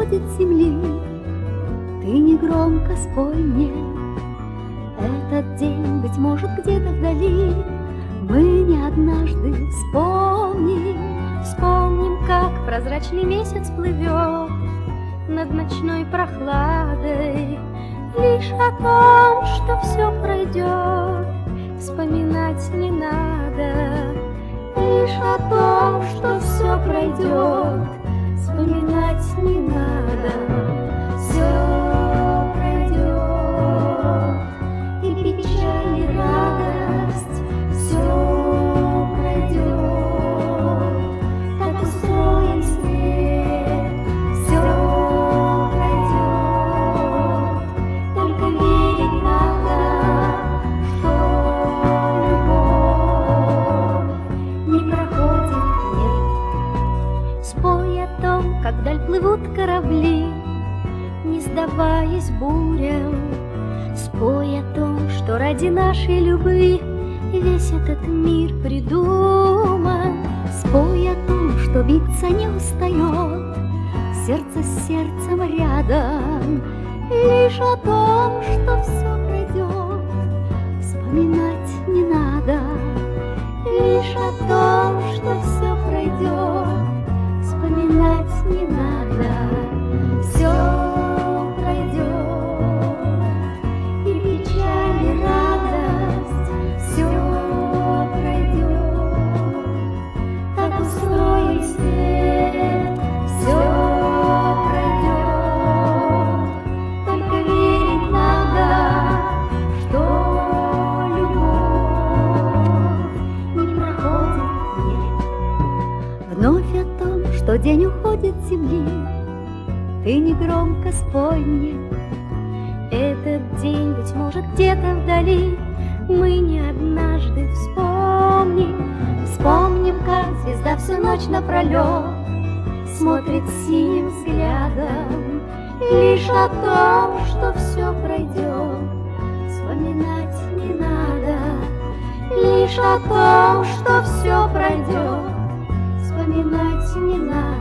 уходит с земли, ты негромко спой мне. Этот день, быть может, где-то вдали мы не однажды вспомним, как прозрачный месяц плывет над ночной прохладой. Лишь о том, что все пройдет, вспоминать не надо. Лишь о том, что все пройдет, вспоминать не надо. Все пройдет, и печаль, и радость, все пройдет. Так устроен свет, все пройдет. Только верить надо, что любовь не проходит дней. Спой о том, как вдаль плывут корабли, не сдаваясь бурям. Спой о том, что ради нашей любви весь этот мир придуман. Спой о том, что биться не устает сердце с сердцем рядом. Лишь о том, что все пройдет, вспоминать не надо. Лишь о том, что все пройдет, вспоминать не надо. Все пройдет, и печаль, и радость, все пройдет. Так устроен свет, все пройдет. Только верить надо, что любовь не проходит дней. Вновь о том, что день уходит с земли, ты негромко спой мне. Этот день, быть может, где-то вдали мы не однажды вспомним, как звезда всю ночь напролет смотрит синим взглядом. Лишь о том, что все пройдет, вспоминать не надо. Лишь о том, что все пройдет, вспоминать не надо.